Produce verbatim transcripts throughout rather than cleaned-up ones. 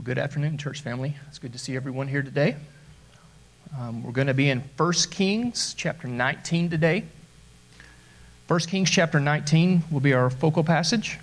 Well, good afternoon, church family. It's good to see everyone here today. Um, we're going to be in First Kings chapter nineteen today. First Kings chapter nineteen will be our focal passage.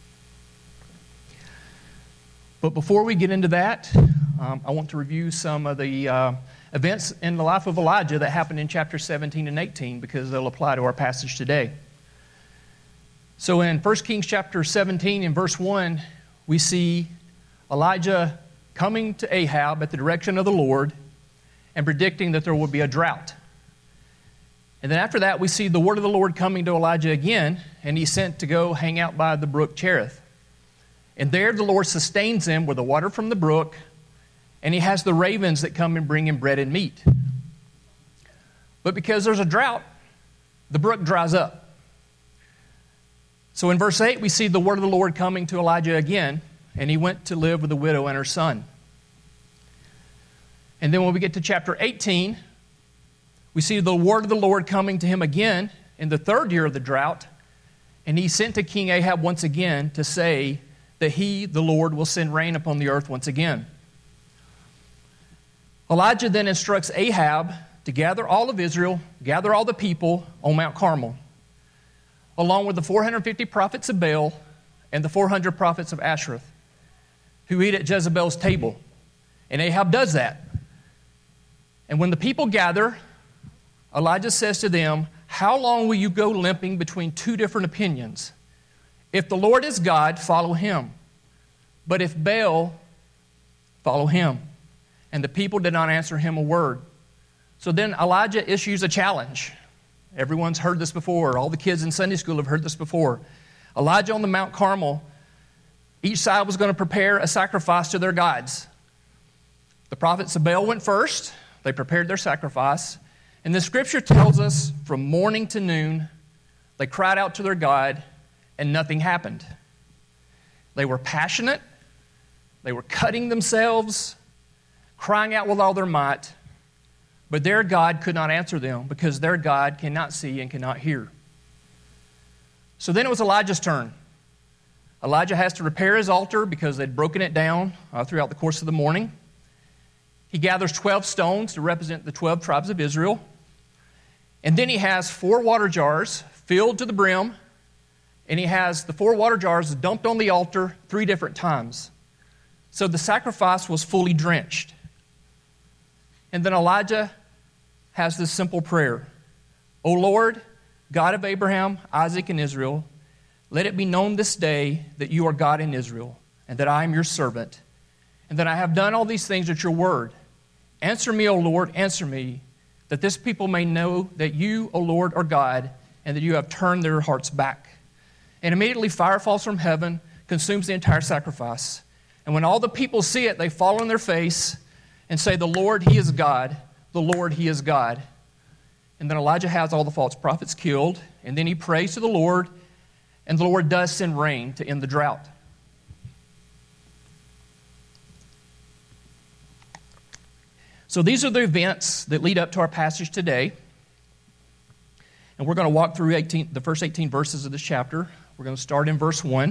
But before we get into that, um, I want to review some of the uh, events in the life of Elijah that happened in chapter seventeen and eighteen because they'll apply to our passage today. So in First Kings chapter seventeen in verse one, we see Elijah coming to Ahab at the direction of the Lord and predicting that there will be a drought. And then after that, we see the word of the Lord coming to Elijah again, and he's sent to go hang out by the brook Cherith. And there the Lord sustains him with the water from the brook, and he has the ravens that come and bring him bread and meat. But because there's a drought, the brook dries up. So in verse eight, we see the word of the Lord coming to Elijah again, and he went to live with a widow and her son. And then when we get to chapter eighteen, we see the word of the Lord coming to him again in the third year of the drought, and he's sent to King Ahab once again to say that he, the Lord, will send rain upon the earth once again. Elijah then instructs Ahab to gather all of Israel, gather all the people on Mount Carmel, along with the four hundred fifty prophets of Baal and the four hundred prophets of Asherah, who eat at Jezebel's table. And Ahab does that. And when the people gather, Elijah says to them, "How long will you go limping between two different opinions? If the Lord is God, follow him. But if Baal, follow him." And the people did not answer him a word. So then Elijah issues a challenge. Everyone's heard this before. All the kids in Sunday school have heard this before. Elijah on the Mount Carmel, each side was going to prepare a sacrifice to their gods. The prophets of Baal went first. They prepared their sacrifice. And the scripture tells us from morning to noon, they cried out to their God, and nothing happened. They were passionate. They were cutting themselves, crying out with all their might. But their God could not answer them because their God cannot see and cannot hear. So then it was Elijah's turn. Elijah has to repair his altar because they'd broken it down uh, throughout the course of the morning. He gathers twelve stones to represent the twelve tribes of Israel. And then he has four water jars filled to the brim, and he has the four water jars dumped on the altar three different times. So the sacrifice was fully drenched. And then Elijah has this simple prayer: "O Lord, God of Abraham, Isaac, and Israel, let it be known this day that you are God in Israel, and that I am your servant, and that I have done all these things at your word. Answer me, O Lord, answer me, that this people may know that you, O Lord, are God, and that you have turned their hearts back." And immediately fire falls from heaven, consumes the entire sacrifice. And when all the people see it, they fall on their face and say, "The Lord, he is God. The Lord, he is God." And then Elijah has all the false prophets killed, and then he prays to the Lord, and the Lord does send rain to end the drought. So these are the events that lead up to our passage today. And we're going to walk through eighteen, the first eighteen verses of this chapter. We're going to start in verse one.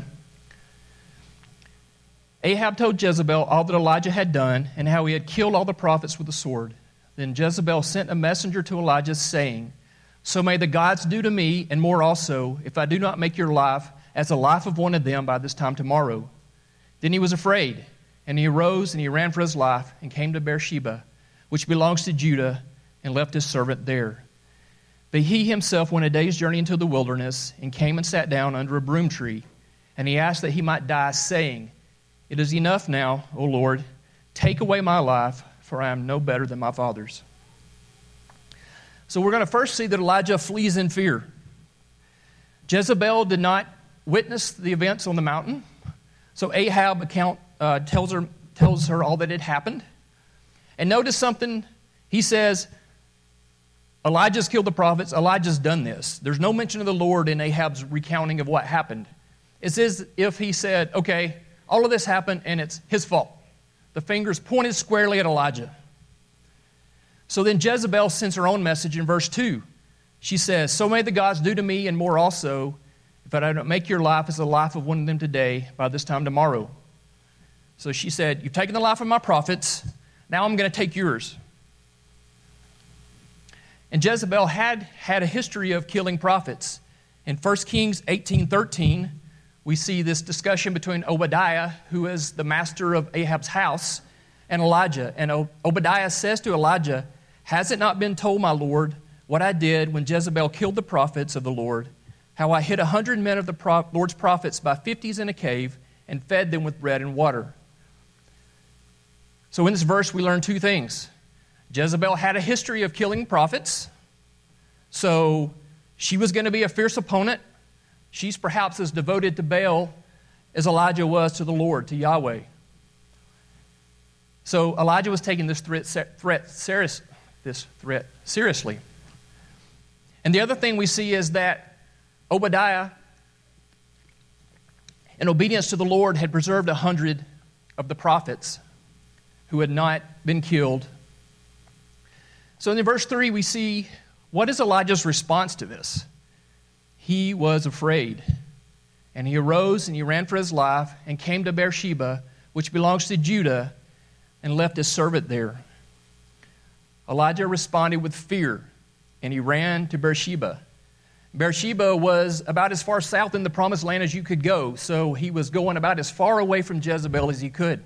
Ahab told Jezebel all that Elijah had done and how he had killed all the prophets with the sword. Then Jezebel sent a messenger to Elijah, saying, "So may the gods do to me, and more also, if I do not make your life as the life of one of them by this time tomorrow." Then he was afraid, and he arose and he ran for his life and came to Beersheba, which belongs to Judah, and left his servant there. But he himself went a day's journey into the wilderness and came and sat down under a broom tree. And he asked that he might die, saying, "It is enough now, O Lord, take away my life, for I am no better than my fathers." So we're going to first see that Elijah flees in fear. Jezebel did not witness the events on the mountain. So Ahab account, uh, tells her, tells her all that had happened. And notice something. He says, Elijah's killed the prophets. Elijah's done this. There's no mention of the Lord in Ahab's recounting of what happened. It's as if he said, okay, all of this happened and it's his fault. The fingers pointed squarely at Elijah. So then Jezebel sends her own message in verse two. She says, "So may the gods do to me and more also, if I don't make your life as the life of one of them today by this time tomorrow." So she said, you've taken the life of my prophets, now I'm going to take yours. And Jezebel had had a history of killing prophets. In First Kings eighteen thirteen, we see this discussion between Obadiah, who is the master of Ahab's house, and Elijah. And Obadiah says to Elijah, has it not been told, my Lord, what I did when Jezebel killed the prophets of the Lord, how I hid a hundred men of the pro- Lord's prophets by fifties in a cave and fed them with bread and water? So in this verse, we learn two things. Jezebel had a history of killing prophets, so she was going to be a fierce opponent. She's perhaps as devoted to Baal as Elijah was to the Lord, to Yahweh. So Elijah was taking this threat, threat, serious, this threat seriously. And the other thing we see is that Obadiah, in obedience to the Lord, had preserved a hundred of the prophets who had not been killed. So in verse three, we see, what is Elijah's response to this? He was afraid. And he arose and he ran for his life and came to Beersheba, which belongs to Judah, and left his servant there. Elijah responded with fear, and he ran to Beersheba. Beersheba was about as far south in the promised land as you could go, so he was going about as far away from Jezebel as he could.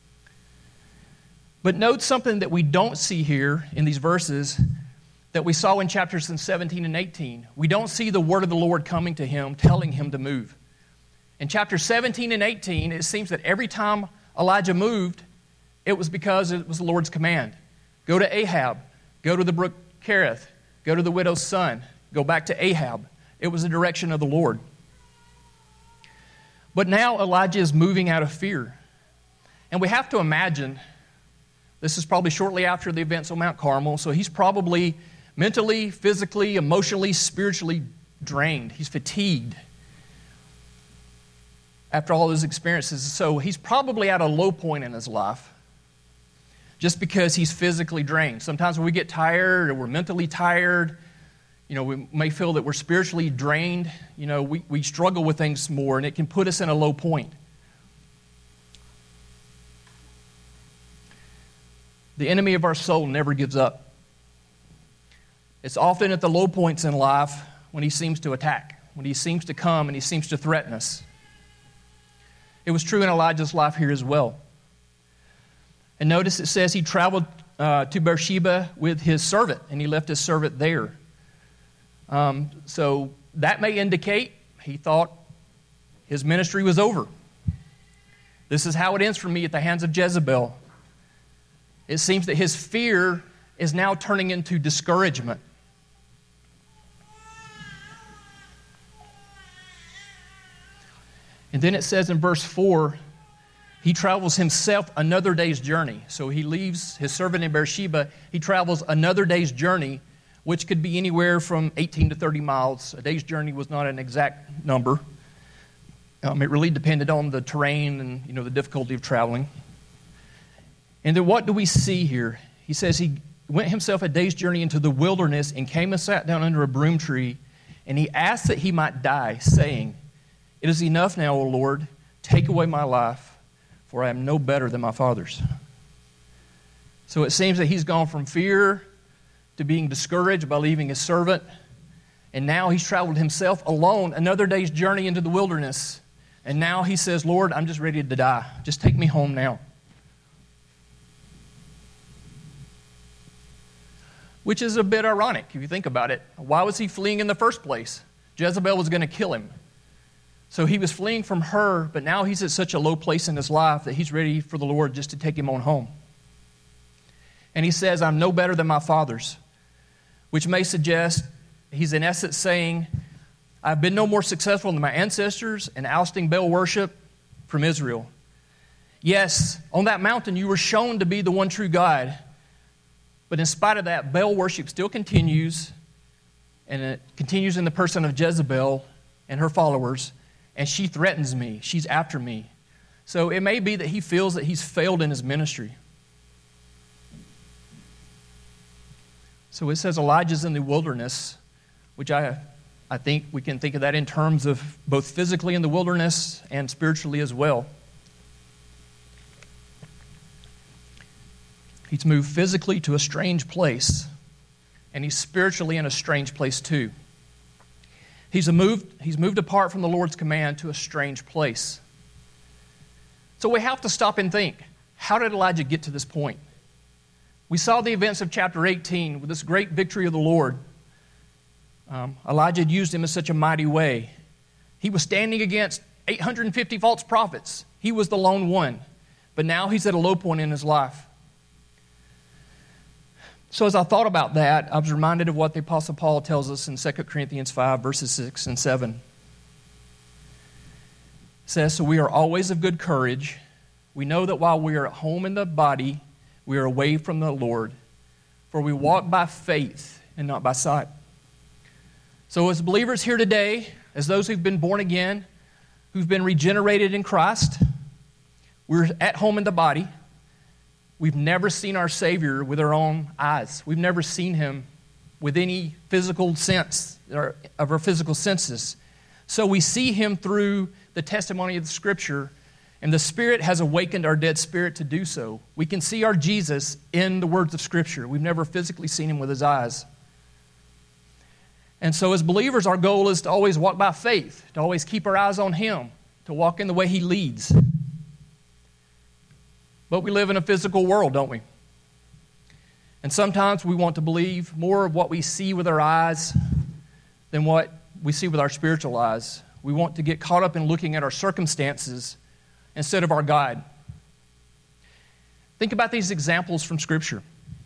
But note something that we don't see here in these verses that we saw in chapters seventeen and eighteen. We don't see the word of the Lord coming to him, telling him to move. In chapter seventeen and eighteen, it seems that every time Elijah moved, it was because it was the Lord's command. Go to Ahab. Go to the brook Kerith. Go to the widow's son. Go back to Ahab. It was the direction of the Lord. But now Elijah is moving out of fear. And we have to imagine, this is probably shortly after the events on Mount Carmel, so he's probably mentally, physically, emotionally, spiritually drained. He's fatigued after all his experiences. So he's probably at a low point in his life just because he's physically drained. Sometimes when we get tired or we're mentally tired, you know, we may feel that we're spiritually drained. You know, we, we struggle with things more, and it can put us in a low point. The enemy of our soul never gives up. It's often at the low points in life when he seems to attack, when he seems to come and he seems to threaten us. It was true in Elijah's life here as well. And notice it says he traveled uh, to Beersheba with his servant, and he left his servant there. Um, so that may indicate he thought his ministry was over. This is how it ends for me at the hands of Jezebel. It seems that his fear is now turning into discouragement. And then it says in verse four, he travels himself another day's journey. So he leaves his servant in Beersheba. He travels another day's journey, which could be anywhere from eighteen to thirty miles. A day's journey was not an exact number. Um, it really depended on the terrain and, you know, the difficulty of traveling. And then what do we see here? He says he went himself a day's journey into the wilderness and came and sat down under a broom tree, and he asked that he might die, saying, "It is enough now, O Lord, take away my life, for I am no better than my fathers." So it seems that he's gone from fear to being discouraged by leaving his servant, and now he's traveled himself alone another day's journey into the wilderness, and now he says, "Lord, I'm just ready to die. Just take me home now." Which is a bit ironic if you think about it. Why was he fleeing in the first place? Jezebel was going to kill him. So he was fleeing from her, but now he's at such a low place in his life that he's ready for the Lord just to take him on home. And he says, "I'm no better than my fathers," which may suggest he's in essence saying, "I've been no more successful than my ancestors in ousting Baal worship from Israel. Yes, on that mountain you were shown to be the one true God, but in spite of that, Baal worship still continues, and it continues in the person of Jezebel and her followers, and she threatens me. She's after me." So it may be that he feels that he's failed in his ministry. So it says Elijah's in the wilderness, which I, I think we can think of that in terms of both physically in the wilderness and spiritually as well. He's moved physically to a strange place, and he's spiritually in a strange place too. He's moved, he's moved apart from the Lord's command to a strange place. So we have to stop and think, how did Elijah get to this point? We saw the events of chapter eighteen with this great victory of the Lord. Um, Elijah had used him in such a mighty way. He was standing against eight hundred fifty false prophets. He was the lone one. But now he's at a low point in his life. So as I thought about that, I was reminded of what the Apostle Paul tells us in Second Corinthians five, verses six and seven. It says, "So we are always of good courage. We know that while we are at home in the body, we are away from the Lord. For we walk by faith and not by sight." So as believers here today, as those who've been born again, who've been regenerated in Christ, we're at home in the body. We've never seen our Savior with our own eyes. We've never seen Him with any physical sense of our physical senses. So we see Him through the testimony of the Scripture, and the Spirit has awakened our dead spirit to do so. We can see our Jesus in the words of Scripture. We've never physically seen Him with His eyes. And so as believers, our goal is to always walk by faith, to always keep our eyes on Him, to walk in the way He leads. But we live in a physical world, don't we? And sometimes we want to believe more of what we see with our eyes than what we see with our spiritual eyes. We want to get caught up in looking at our circumstances instead of our God. Think about these examples from Scripture.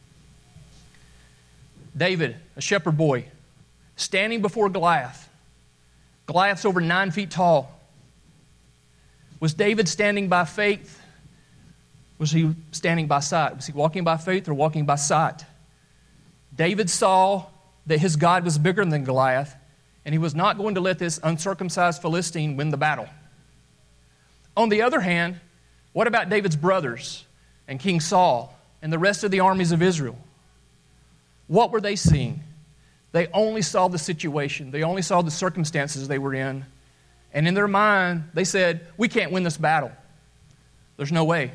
David, a shepherd boy, standing before Goliath. Goliath's over nine feet tall. Was David standing by faith? Was he standing by sight? Was he walking by faith or walking by sight? David saw that his God was bigger than Goliath, and he was not going to let this uncircumcised Philistine win the battle. On the other hand, what about David's brothers and King Saul and the rest of the armies of Israel? What were they seeing? They only saw the situation. They only saw the circumstances they were in. And in their mind, they said, we can't win this battle. There's no way.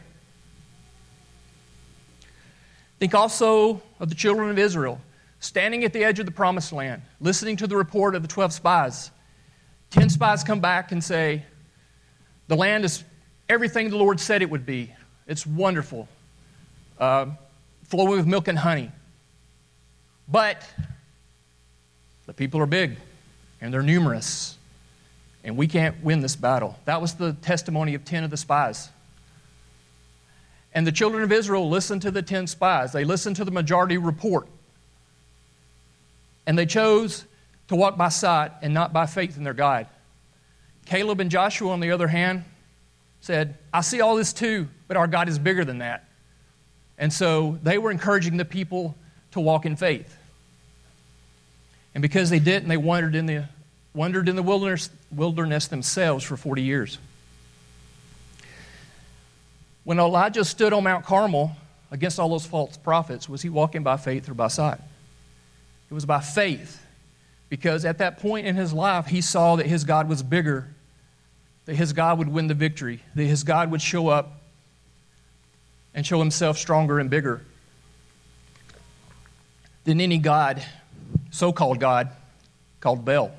Think also of the children of Israel, standing at the edge of the promised land, listening to the report of the twelve spies. Ten spies come back and say, the land is everything the Lord said it would be. It's wonderful, uh, flowing with milk and honey. But the people are big, and they're numerous, and we can't win this battle. That was the testimony of ten of the spies. And the children of Israel listened to the ten spies. They listened to the majority report. And they chose to walk by sight and not by faith in their God. Caleb and Joshua, on the other hand, said, I see all this too, but our God is bigger than that. And so they were encouraging the people to walk in faith. And because they didn't, they wandered in the wandered in the wilderness, wilderness themselves for forty years. When Elijah stood on Mount Carmel against all those false prophets, was he walking by faith or by sight? It was by faith, because at that point in his life, he saw that his God was bigger, that his God would win the victory, that his God would show up and show himself stronger and bigger than any God, so-called God, called Baal.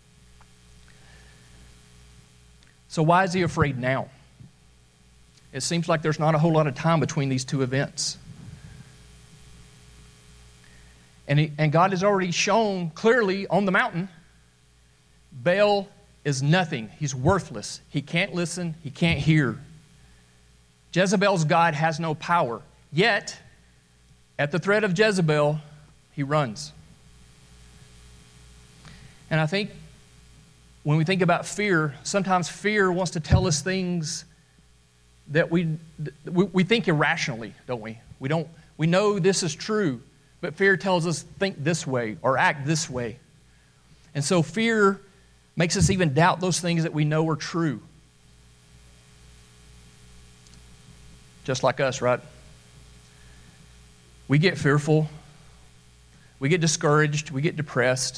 So why is he afraid now? It seems like there's not a whole lot of time between these two events. And, he, and God has already shown clearly on the mountain, Baal is nothing. He's worthless. He can't listen. He can't hear. Jezebel's God has no power. Yet, at the threat of Jezebel, he runs. And I think when we think about fear, sometimes fear wants to tell us things that we we think irrationally, don't we? We don't. We know this is true, but fear tells us think this way or act this way. And so fear makes us even doubt those things that we know are true. Just like us, right? We get fearful. We get discouraged. We get depressed.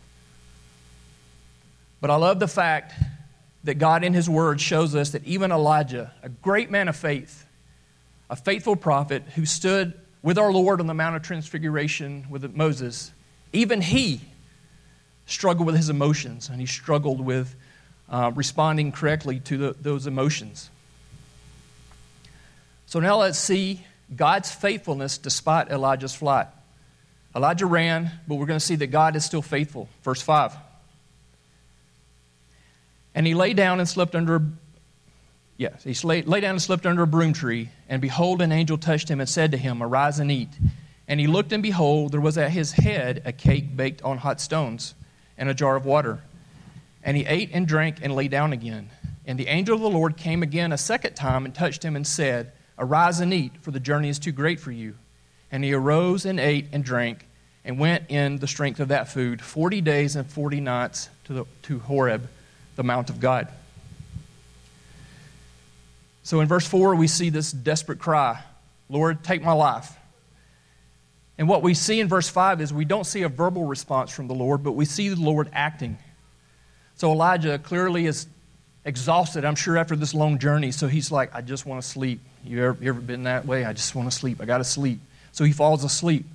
But I love the fact that God in His Word shows us that even Elijah, a great man of faith, a faithful prophet who stood with our Lord on the Mount of Transfiguration with Moses, even he struggled with his emotions, and he struggled with uh, responding correctly to the, those emotions. So now let's see God's faithfulness despite Elijah's flight. Elijah ran, but we're going to see that God is still faithful. Verse five. And he lay down and slept under, yes, he lay, lay down and slept under a broom tree, and behold, an angel touched him and said to him, Arise and eat. And he looked, and behold, there was at his head a cake baked on hot stones, and a jar of water. And he ate and drank and lay down again. And the angel of the Lord came again a second time and touched him and said, Arise and eat, for the journey is too great for you. And he arose and ate and drank, and went in the strength of that food forty days and forty nights to, the, to Horeb, the mount of God. So in verse four, we see this desperate cry, Lord, take my life. And what we see in verse five is we don't see a verbal response from the Lord, but we see the Lord acting. So Elijah clearly is exhausted, I'm sure, after this long journey. So he's like, I just want to sleep. You ever, you ever been that way? I just want to sleep. I got to sleep. So he falls asleep.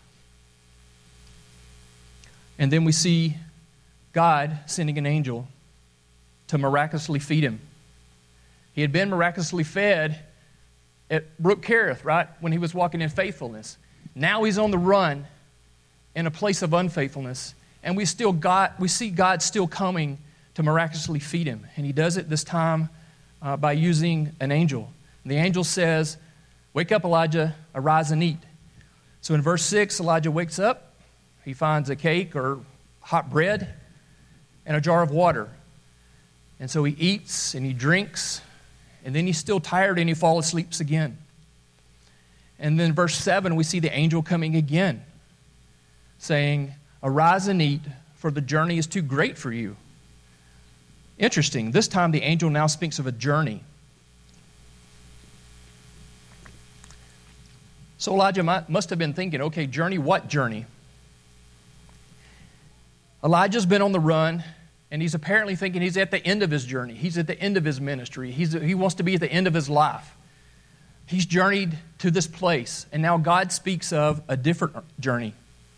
And then we see God sending an angel to miraculously feed him. He had been miraculously fed at Brook Kerith, right, when he was walking in faithfulness. Now he's on the run in a place of unfaithfulness, and we still got we see God still coming to miraculously feed him, and he does it this time uh, by using an angel. And the angel says, "Wake up, Elijah! Arise and eat." So in verse six, Elijah wakes up. He finds a cake or hot bread and a jar of water, and so he eats and he drinks, and then he's still tired and he falls asleep again. And then verse seven, we see the angel coming again, saying, Arise and eat, for the journey is too great for you. Interesting. This time the angel now speaks of a journey. So Elijah might, must have been thinking, okay, journey, what journey? Elijah's been on the run, and he's apparently thinking he's at the end of his journey. He's at the end of his ministry. He's, he wants to be at the end of his life. He's journeyed to this place, and now God speaks of a different journey.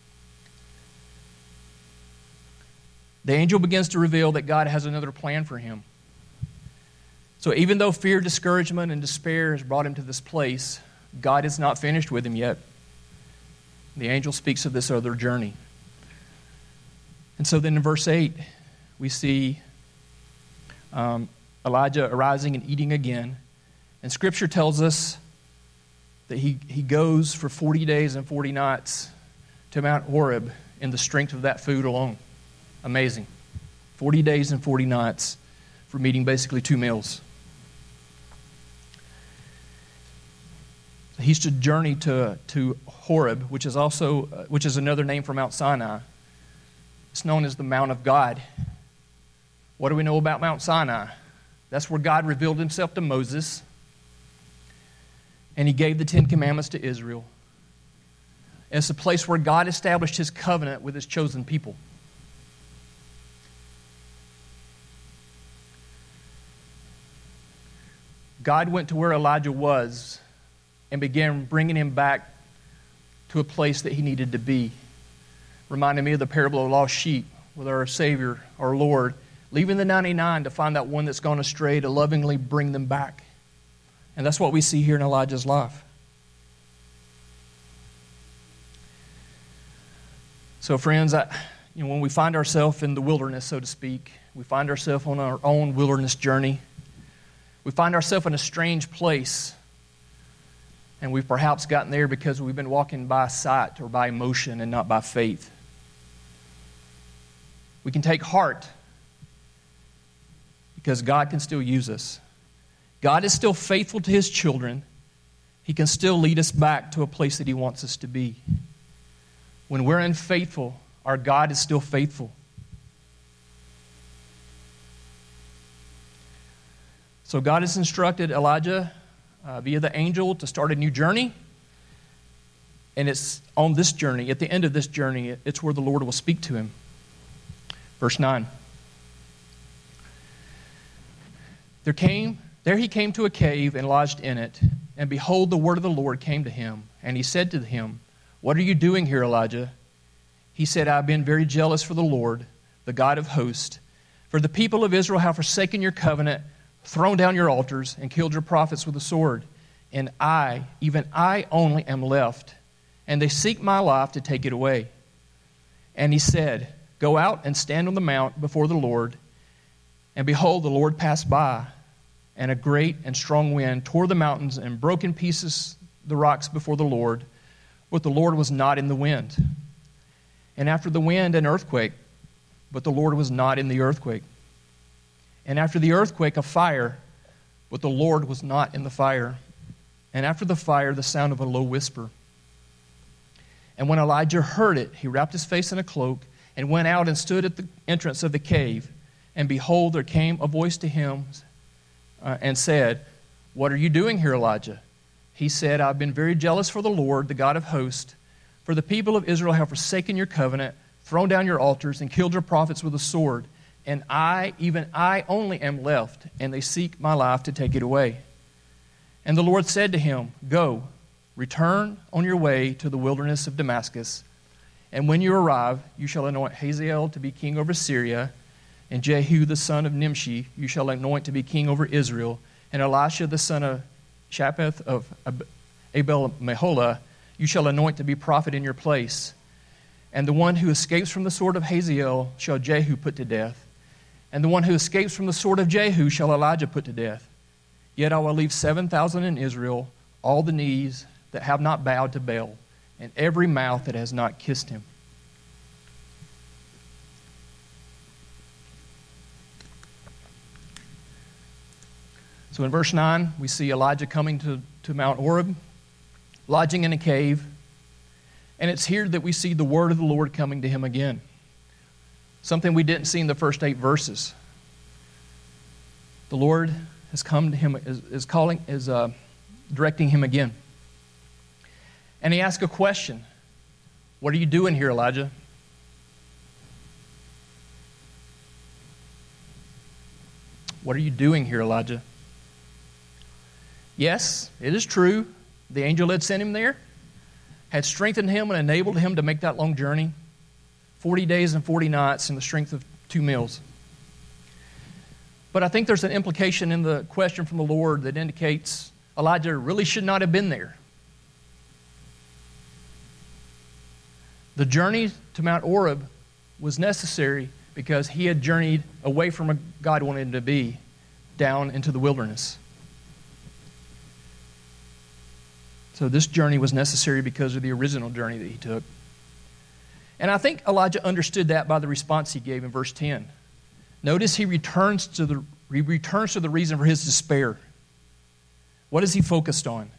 The angel begins to reveal that God has another plan for him. So even though fear, discouragement, and despair has brought him to this place, God is not finished with him yet. The angel speaks of this other journey. And so then in verse eight, we see um, Elijah arising and eating again. And Scripture tells us that he, he goes for forty days and forty nights to Mount Horeb in the strength of that food alone. Amazing. forty days and forty nights for eating basically two meals. He's to journey to, to Horeb, which is also uh, which is another name for Mount Sinai. It's known as the Mount of God. What do we know about Mount Sinai? That's where God revealed himself to Moses, and he gave the Ten Commandments to Israel. And it's a place where God established his covenant with his chosen people. God went to where Elijah was and began bringing him back to a place that he needed to be. Reminded me of the parable of the lost sheep with our Savior, our Lord, leaving the ninety-nine to find that one that's gone astray, to lovingly bring them back. And that's what we see here in Elijah's life. So friends, I, you know, when we find ourselves in the wilderness, so to speak, we find ourselves on our own wilderness journey, we find ourselves in a strange place, and we've perhaps gotten there because we've been walking by sight or by emotion and not by faith. We can take heart because God can still use us. God is still faithful to his children. He can still lead us back to a place that he wants us to be. When we're unfaithful, our God is still faithful. So God has instructed Elijah uh, via the angel to start a new journey. And it's on this journey, at the end of this journey, it's where the Lord will speak to him. Verse nine. There came, there he came to a cave and lodged in it. And behold, the word of the Lord came to him, and he said to him, What are you doing here, Elijah? He said, I have been very jealous for the Lord, the God of hosts. For the people of Israel have forsaken your covenant, thrown down your altars, and killed your prophets with the sword. And I, even I only, am left, and they seek my life to take it away. And he said, Go out and stand on the mount before the Lord. And behold, the Lord passed by, and a great and strong wind tore the mountains and broke in pieces the rocks before the Lord, but the Lord was not in the wind. And after the wind, an earthquake, but the Lord was not in the earthquake. And after the earthquake, a fire, but the Lord was not in the fire. And after the fire, the sound of a low whisper. And when Elijah heard it, he wrapped his face in a cloak and went out and stood at the entrance of the cave. And behold, there came a voice to him uh, and said, What are you doing here, Elijah? He said, I've been very jealous for the Lord, the God of hosts. For the people of Israel have forsaken your covenant, thrown down your altars, and killed your prophets with a sword. And I, even I only am left, and they seek my life to take it away. And the Lord said to him, Go, return on your way to the wilderness of Damascus. And when you arrive, you shall anoint Hazael to be king over Syria, and Jehu the son of Nimshi you shall anoint to be king over Israel, and Elisha the son of Shaphat of Abel-Meholah you shall anoint to be prophet in your place. And the one who escapes from the sword of Hazael shall Jehu put to death. And the one who escapes from the sword of Jehu shall Elijah put to death. Yet I will leave seven thousand in Israel, all the knees that have not bowed to Baal, and every mouth that has not kissed him. So in verse nine, we see Elijah coming to, to Mount Horeb, lodging in a cave. And it's here that we see the word of the Lord coming to him again. Something we didn't see in the first eight verses. The Lord has come to him, is, is calling, is uh, directing him again. And he asks a question. What are you doing here, Elijah? What are you doing here, Elijah? Yes, it is true. The angel had sent him there, had strengthened him and enabled him to make that long journey. forty days and forty nights in the strength of two meals. But I think there's an implication in the question from the Lord that indicates Elijah really should not have been there. The journey to Mount Horeb was necessary because he had journeyed away from where God wanted him to be, down into the wilderness. So this journey was necessary because of the original journey that he took. And I think Elijah understood that by the response he gave in verse ten. Notice he returns to the he returns to the reason for his despair. What is he focused on?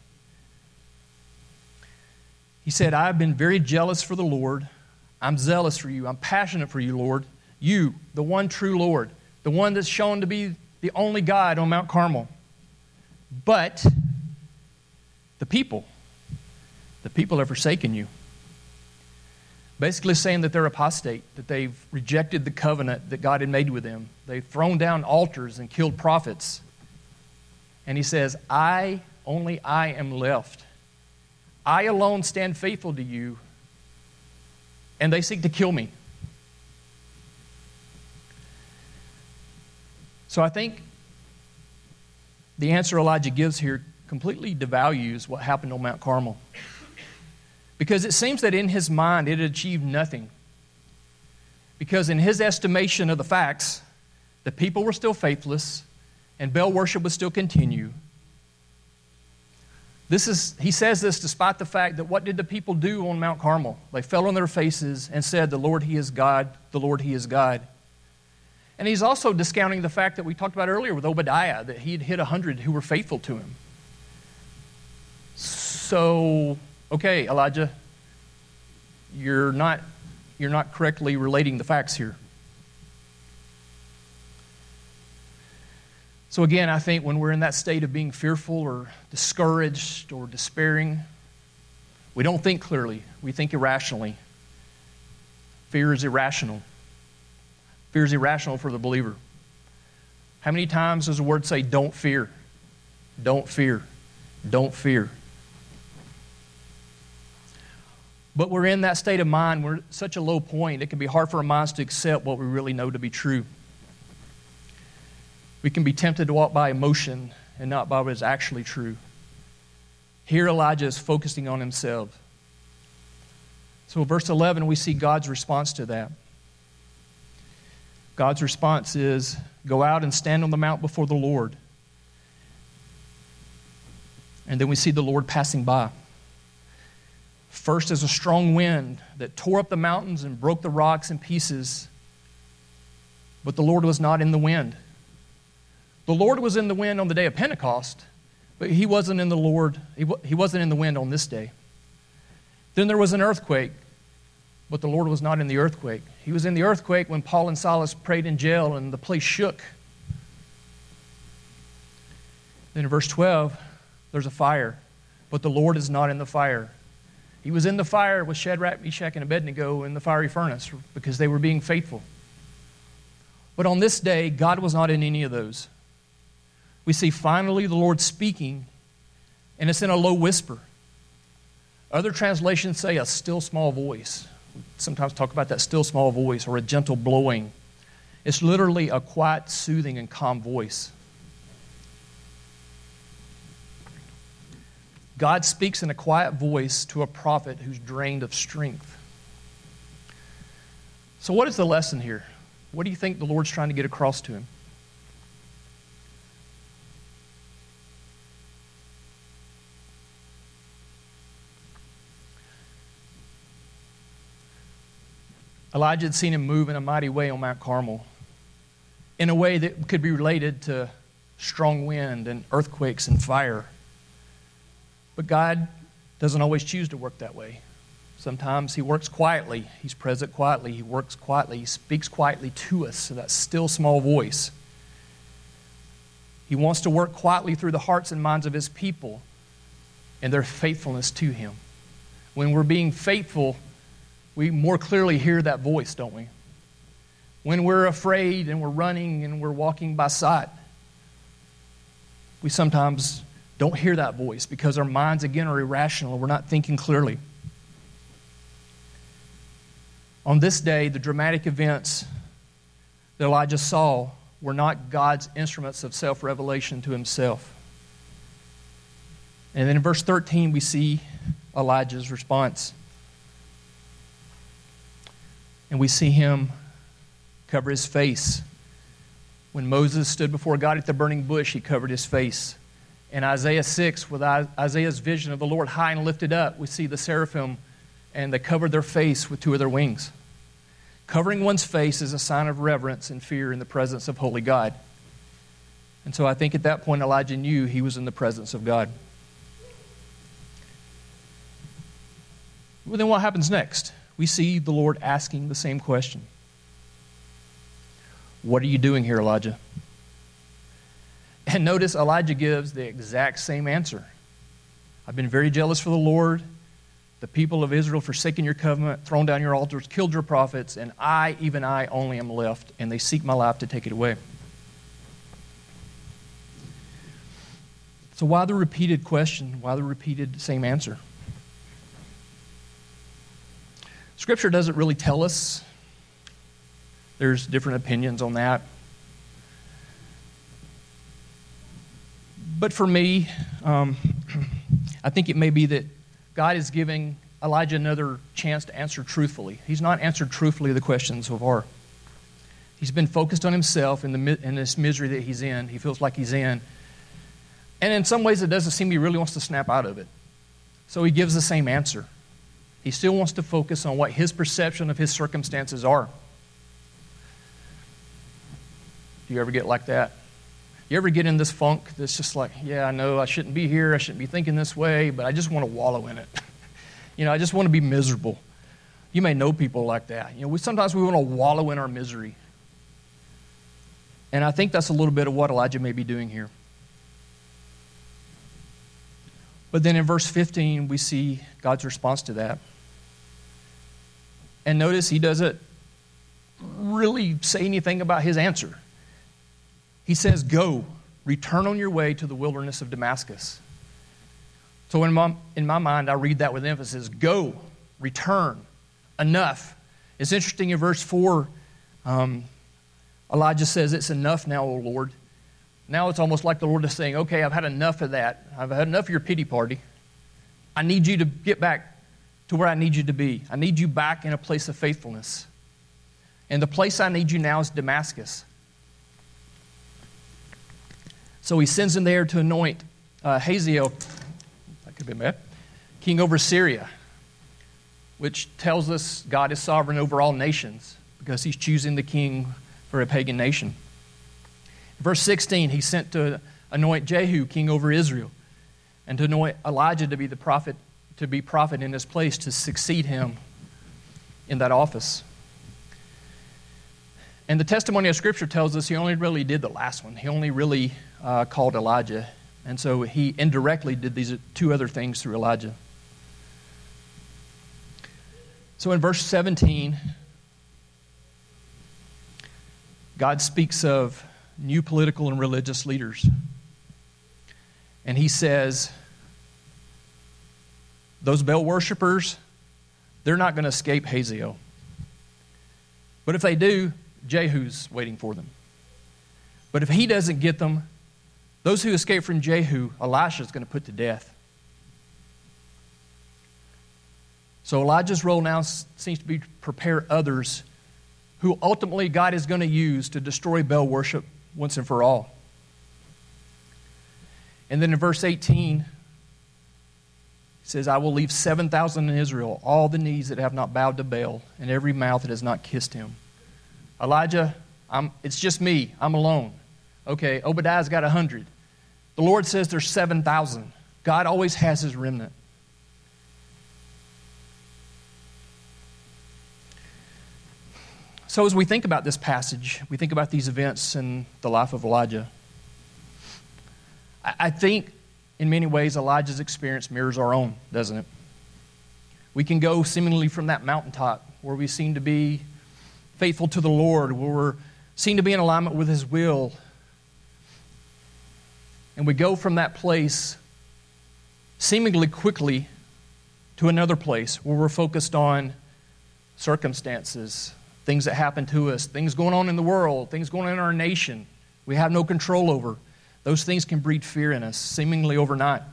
He said, I have been very jealous for the Lord. I'm zealous for you. I'm passionate for you, Lord. You, the one true Lord, the one that's shown to be the only God on Mount Carmel. But the people, the people have forsaken you. Basically saying that they're apostate, that they've rejected the covenant that God had made with them. They've thrown down altars and killed prophets. And he says, I, only I am left. I alone stand faithful to you, and they seek to kill me. So I think the answer Elijah gives here completely devalues what happened on Mount Carmel. Because it seems that in his mind it had achieved nothing. Because in his estimation of the facts, the people were still faithless and Baal worship would still continue. This is, he says this despite the fact that what did the people do on Mount Carmel? They fell on their faces and said, the Lord, He is God, the Lord, He is God. And he's also discounting the fact that we talked about earlier with Obadiah, that he had hit a hundred who were faithful to him. So, okay, Elijah, you're not, you're not correctly relating the facts here. So again, I think when we're in that state of being fearful or discouraged or despairing, we don't think clearly. We think irrationally. Fear is irrational. Fear is irrational for the believer. How many times does the word say, don't fear? Don't fear. Don't fear. But we're in that state of mind. We're at such a low point, it can be hard for our minds to accept what we really know to be true. We can be tempted to walk by emotion and not by what is actually true. Here Elijah is focusing on himself. So in verse eleven, we see God's response to that. God's response is, go out and stand on the mount before the Lord. And then we see the Lord passing by. First is a strong wind that tore up the mountains and broke the rocks in pieces. But the Lord was not in the wind. The Lord was in the wind on the day of Pentecost, but he wasn't in the Lord, he, he wasn't in the wind on this day. Then there was an earthquake, but the Lord was not in the earthquake. He was in the earthquake when Paul and Silas prayed in jail and the place shook. Then in verse twelve, there's a fire, but the Lord is not in the fire. He was in the fire with Shadrach, Meshach, and Abednego in the fiery furnace because they were being faithful. But on this day, God was not in any of those. We see finally the Lord speaking, and it's in a low whisper. Other translations say a still small voice. We sometimes talk about that still small voice or a gentle blowing. It's literally a quiet, soothing, and calm voice. God speaks in a quiet voice to a prophet who's drained of strength. So what is the lesson here? What do you think the Lord's trying to get across to him? Elijah had seen him move in a mighty way on Mount Carmel, in a way that could be related to strong wind and earthquakes and fire. But God doesn't always choose to work that way. Sometimes he works quietly. He's present quietly. He works quietly. He speaks quietly to us, so that still small voice. He wants to work quietly through the hearts and minds of his people and their faithfulness to him. When we're being faithful, we more clearly hear that voice, don't we? When we're afraid and we're running and we're walking by sight, we sometimes don't hear that voice because our minds, again, are irrational. We're not thinking clearly. On this day, the dramatic events that Elijah saw were not God's instruments of self-revelation to himself. And then in verse thirteen, we see Elijah's response. And we see him cover his face. When Moses stood before God at the burning bush, he covered his face. In Isaiah six, with Isaiah's vision of the Lord high and lifted up, we see the seraphim, and they covered their face with two of their wings. Covering one's face is a sign of reverence and fear in the presence of holy God. And so I think at that point Elijah knew he was in the presence of God. Well, then what happens next? We see the Lord asking the same question. What are you doing here, Elijah? And notice Elijah gives the exact same answer. I've been very jealous for the Lord. The people of Israel forsaken your covenant, thrown down your altars, killed your prophets, and I, even I, only am left, and they seek my life to take it away. So why the repeated question? Why the repeated same answer? Scripture doesn't really tell us. There's different opinions on that. But for me, um, I think it may be that God is giving Elijah another chance to answer truthfully. He's not answered truthfully the question so far. He's been focused on himself in, the, in this misery that he's in. He feels like he's in. And in some ways, it doesn't seem he really wants to snap out of it. So he gives the same answer. He still wants to focus on what his perception of his circumstances are. Do you ever get like that? You ever get in this funk that's just like, yeah, I know I shouldn't be here, I shouldn't be thinking this way, but I just want to wallow in it. You know, I just want to be miserable. You may know people like that. You know, we sometimes we want to wallow in our misery. And I think that's a little bit of what Elijah may be doing here. But then in verse fifteen, we see God's response to that. And notice he doesn't really say anything about his answer. He says, go, return on your way to the wilderness of Damascus. So in my, in my mind, I read that with emphasis. Go, return, enough. It's interesting in verse four, um, Elijah says, it's enough now, O Lord. Now it's almost like the Lord is saying, okay, I've had enough of that. I've had enough of your pity party. I need you to get back to where I need you to be. I need you back in a place of faithfulness. And the place I need you now is Damascus. So he sends him there to anoint uh, Hazael, that could be bad, king over Syria, which tells us God is sovereign over all nations because he's choosing the king for a pagan nation. Verse sixteen, he sent to anoint Jehu, king over Israel, and to anoint Elijah to be the prophet, to be prophet in his place, to succeed him in that office. And the testimony of Scripture tells us he only really did the last one. He only really uh, called Elijah. And so he indirectly did these two other things through Elijah. So in verse seventeen, God speaks of new political and religious leaders. And he says, those Baal worshipers, they're not going to escape Hazael. But if they do, Jehu's waiting for them. But if he doesn't get them, those who escape from Jehu, Elisha is going to put to death. So Elijah's role now seems to be to prepare others who ultimately God is going to use to destroy Baal worship once and for all. And then in verse eighteen, it says, I will leave seven thousand in Israel, all the knees that have not bowed to Baal, and every mouth that has not kissed him. Elijah, I'm, it's just me. I'm alone. Okay, Obadiah's got one hundred. The Lord says there's seven thousand. God always has his remnant. So as we think about this passage, we think about these events in the life of Elijah, I think in many ways Elijah's experience mirrors our own, doesn't it? We can go seemingly from that mountaintop where we seem to be faithful to the Lord, where we're seen to be in alignment with his will. And we go from that place seemingly quickly to another place where we're focused on circumstances, things that happen to us, things going on in the world, things going on in our nation we have no control over. Those things can breed fear in us, seemingly overnight.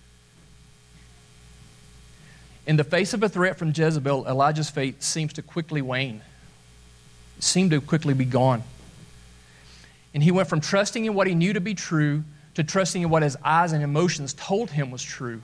In the face of a threat from Jezebel, Elijah's faith seems to quickly wane. It seemed to quickly be gone. And he went from trusting in what he knew to be true to trusting in what his eyes and emotions told him was true.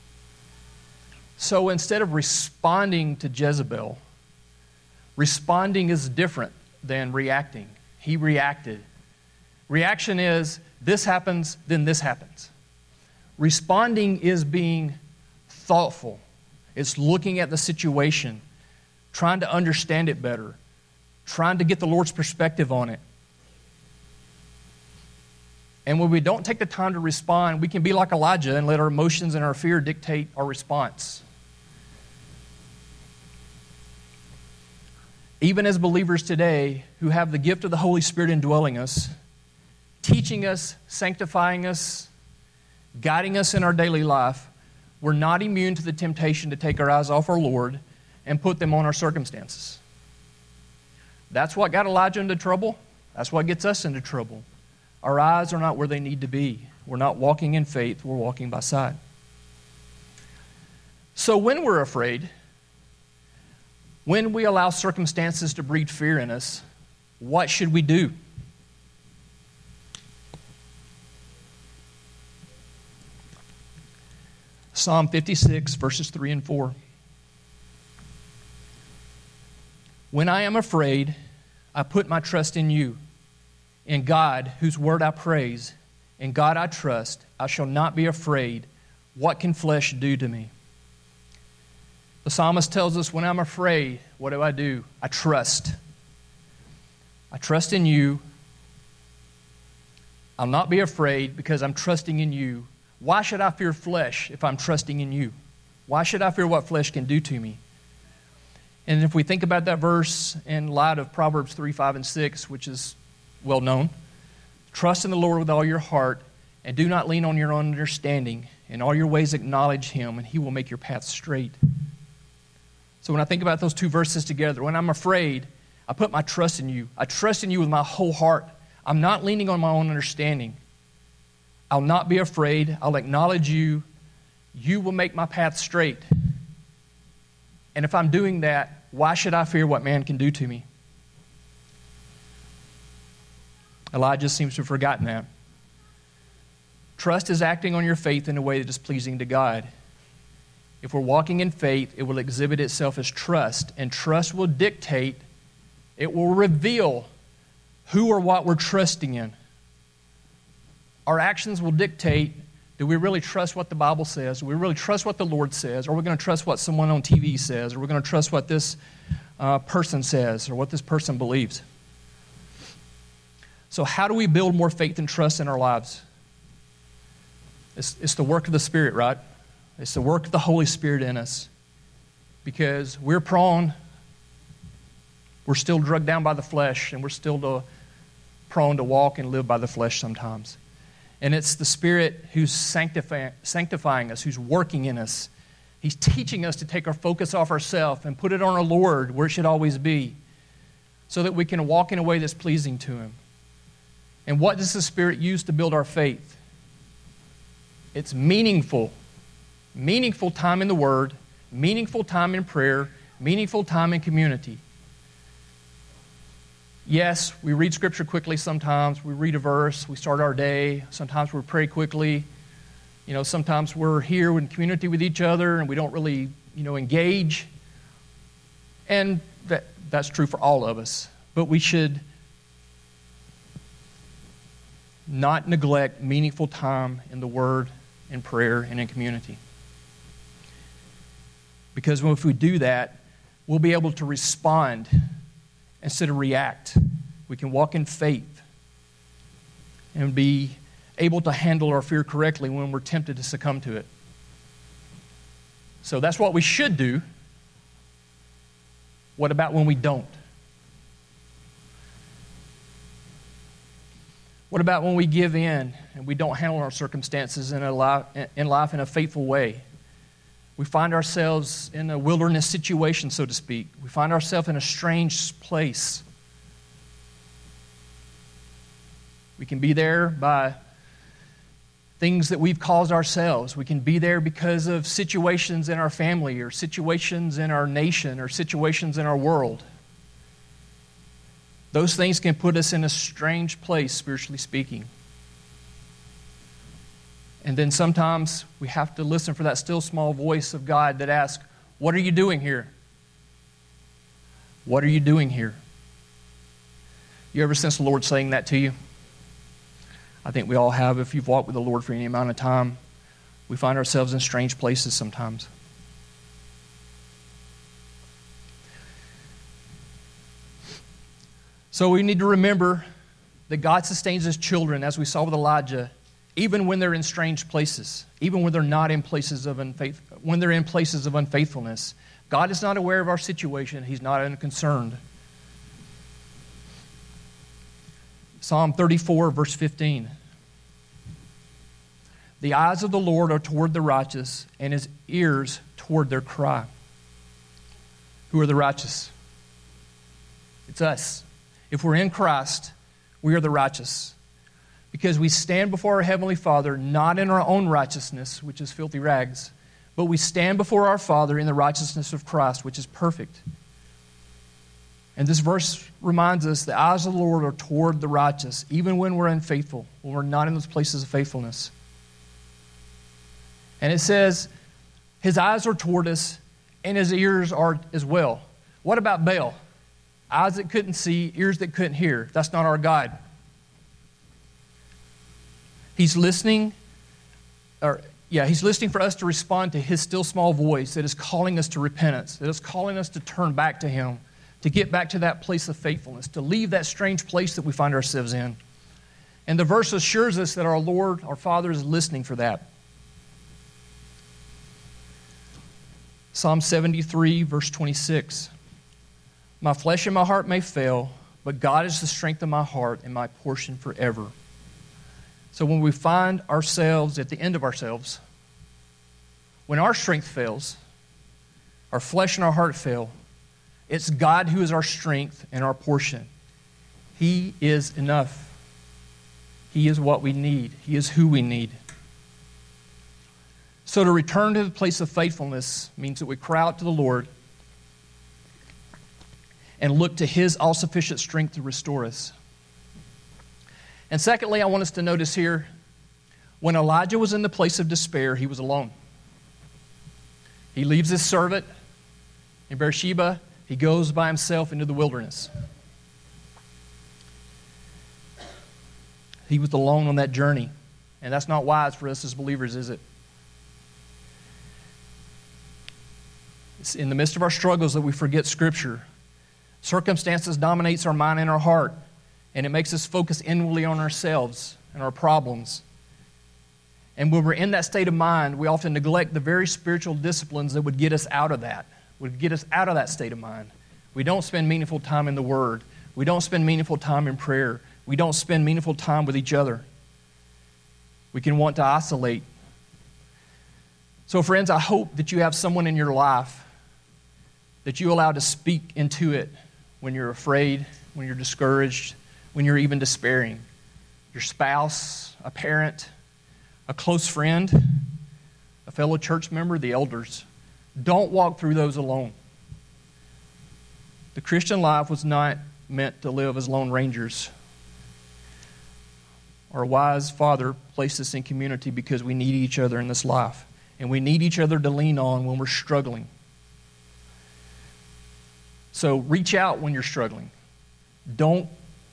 So instead of responding to Jezebel, responding is different than reacting. He reacted. Reaction is, this happens, then this happens. Responding is being thoughtful. It's looking at the situation, trying to understand it better, trying to get the Lord's perspective on it. And when we don't take the time to respond, we can be like Elijah and let our emotions and our fear dictate our response. Even as believers today who have the gift of the Holy Spirit indwelling us, teaching us, sanctifying us, guiding us in our daily life, we're not immune to the temptation to take our eyes off our Lord and put them on our circumstances. That's what got Elijah into trouble. That's what gets us into trouble. Our eyes are not where they need to be. We're not walking in faith. We're walking by sight. So when we're afraid, when we allow circumstances to breed fear in us, what should we do? Psalm fifty-six, verses three and four. When I am afraid, I put my trust in you. In God, whose word I praise, in God I trust, I shall not be afraid. What can flesh do to me? The psalmist tells us, when I'm afraid, what do I do? I trust. I trust in you. I'll not be afraid because I'm trusting in you. Why should I fear flesh if I'm trusting in you? Why should I fear what flesh can do to me? And if we think about that verse in light of Proverbs three, five, and six, which is well known, trust in the Lord with all your heart and do not lean on your own understanding. In all your ways acknowledge him, and he will make your path straight. So when I think about those two verses together, when I'm afraid, I put my trust in you. I trust in you with my whole heart. I'm not leaning on my own understanding. I'll not be afraid. I'll acknowledge you. You will make my path straight. And if I'm doing that, why should I fear what man can do to me? Elijah seems to have forgotten that. Trust is acting on your faith in a way that is pleasing to God. If we're walking in faith, it will exhibit itself as trust, and trust will dictate, it will reveal who or what we're trusting in. Our actions will dictate, do we really trust what the Bible says? Do we really trust what the Lord says? Or are we going to trust what someone on T V says? Or are we going to trust what this uh, person says or what this person believes? So how do we build more faith and trust in our lives? It's, it's the work of the Spirit, right? It's the work of the Holy Spirit in us. Because we're prone, we're still drugged down by the flesh, and we're still to, prone to walk and live by the flesh sometimes. And it's the Spirit who's sanctifying, sanctifying us, who's working in us. He's teaching us to take our focus off ourselves and put it on our Lord where it should always be, so that we can walk in a way that's pleasing to Him. And what does the Spirit use to build our faith? It's meaningful. Meaningful time in the Word, meaningful time in prayer, meaningful time in community. Yes, we read Scripture quickly sometimes. We read a verse, we start our day. Sometimes we pray quickly. You know, sometimes we're here in community with each other and we don't really, you know, engage. And that, that's true for all of us. But we should not neglect meaningful time in the Word, in prayer, and in community. Because if we do that, we'll be able to respond instead of react. We can walk in faith and be able to handle our fear correctly when we're tempted to succumb to it. So that's what we should do. What about when we don't? What about when we give in and we don't handle our circumstances in, a life, in life in a faithful way? We find ourselves in a wilderness situation, so to speak. We find ourselves in a strange place. We can be there by things that we've caused ourselves. We can be there because of situations in our family or situations in our nation or situations in our world. Those things can put us in a strange place, spiritually speaking. And then sometimes we have to listen for that still small voice of God that asks, what are you doing here? What are you doing here? You ever sense the Lord saying that to you? I think we all have. If you've walked with the Lord for any amount of time, we find ourselves in strange places sometimes. So we need to remember that God sustains His children, as we saw with Elijah, even when they're in strange places, even when they're not in places of unfaith, when they're in places of unfaithfulness. God is not aware of our situation. He's not unconcerned. Psalm thirty-four, verse fifteen. The eyes of the Lord are toward the righteous, and His ears toward their cry. Who are the righteous? It's us. If we're in Christ, we are the righteous. Because we stand before our Heavenly Father, not in our own righteousness, which is filthy rags, but we stand before our Father in the righteousness of Christ, which is perfect. And this verse reminds us the eyes of the Lord are toward the righteous, even when we're unfaithful, when we're not in those places of faithfulness. And it says, His eyes are toward us, and His ears are as well. What about Baal? Eyes that couldn't see, ears that couldn't hear. That's not our God. He's listening, or yeah, He's listening for us to respond to His still small voice that is calling us to repentance, that is calling us to turn back to Him, to get back to that place of faithfulness, to leave that strange place that we find ourselves in. And the verse assures us that our Lord, our Father, is listening for that. Psalm seventy-three, verse twenty-six. My flesh and my heart may fail, but God is the strength of my heart and my portion forever. So when we find ourselves at the end of ourselves, When our strength fails, our flesh and our heart fail, it's God who is our strength and our portion. He is enough. He is what we need. He is who we need. So to return to the place of faithfulness means that we cry out to the Lord and look to His all-sufficient strength to restore us. And secondly, I want us to notice here, when Elijah was in the place of despair, he was alone. He leaves his servant in Beersheba. He goes by himself into the wilderness. He was alone on that journey. And that's not wise for us as believers, is it? It's in the midst of our struggles that we forget Scripture. Circumstances dominates our mind and our heart, and it makes us focus inwardly on ourselves and our problems. And when we're in that state of mind, we often neglect the very spiritual disciplines that would get us out of that, would get us out of that state of mind. We don't spend meaningful time in the Word. We don't spend meaningful time in prayer. We don't spend meaningful time with each other. We can want to isolate. So friends, I hope that you have someone in your life that you allow to speak into it when you're afraid, when you're discouraged, when you're even despairing. Your spouse, a parent, a close friend, a fellow church member, the elders. Don't walk through those alone. The Christian life was not meant to live as lone rangers. Our wise Father placed us in community because we need each other in this life. And we need each other to lean on when we're struggling. So reach out when you're struggling. Don't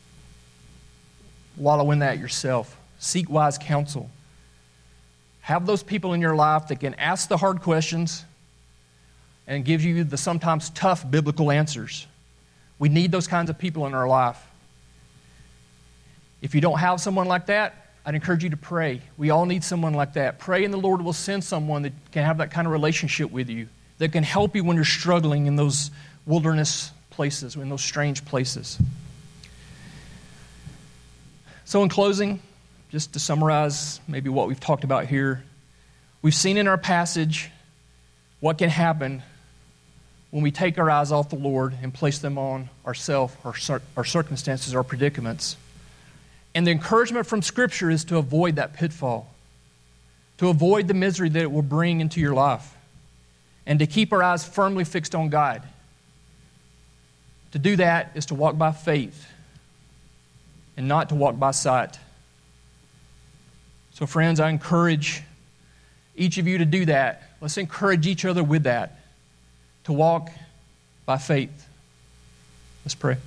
wallow in that yourself. Seek wise counsel. Have those people in your life that can ask the hard questions and give you the sometimes tough biblical answers. We need those kinds of people in our life. If you don't have someone like that, I'd encourage you to pray. We all need someone like that. Pray and the Lord will send someone that can have that kind of relationship with you, that can help you when you're struggling in those wilderness places, in those strange places. So in closing, just to summarize maybe what we've talked about here, we've seen in our passage what can happen when we take our eyes off the Lord and place them on ourselves, our, our circumstances, our predicaments. And the encouragement from Scripture is to avoid that pitfall, to avoid the misery that it will bring into your life, and to keep our eyes firmly fixed on God. To do that is to walk by faith and not to walk by sight. So friends, I encourage each of you to do that. Let's encourage each other with that, to walk by faith. Let's pray.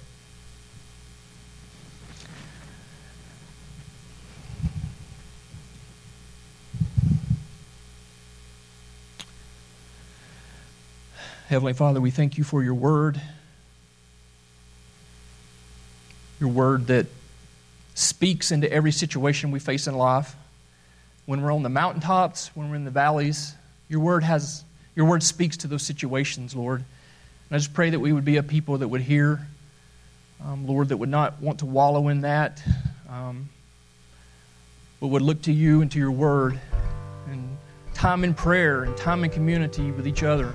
Heavenly Father, we thank you for your word. Your word that speaks into every situation we face in life. When we're on the mountaintops, when we're in the valleys, your word has your word speaks to those situations, Lord. And I just pray that we would be a people that would hear, um, Lord, that would not want to wallow in that, um, but would look to you and to your word, and time in prayer and time in community with each other.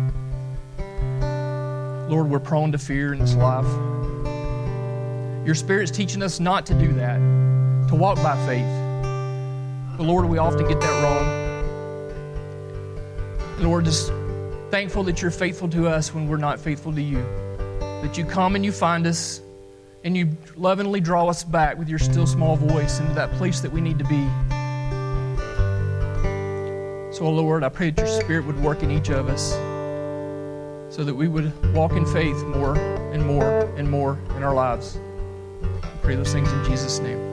Lord, we're prone to fear in this life. Your Spirit's teaching us not to do that, to walk by faith. But Lord, we often get that wrong. Lord, just thankful that you're faithful to us when we're not faithful to you. That you come and you find us, and you lovingly draw us back with your still small voice into that place that we need to be. So, Lord, I pray that your Spirit would work in each of us, so that we would walk in faith more and more and more in our lives. I pray those things in Jesus' name.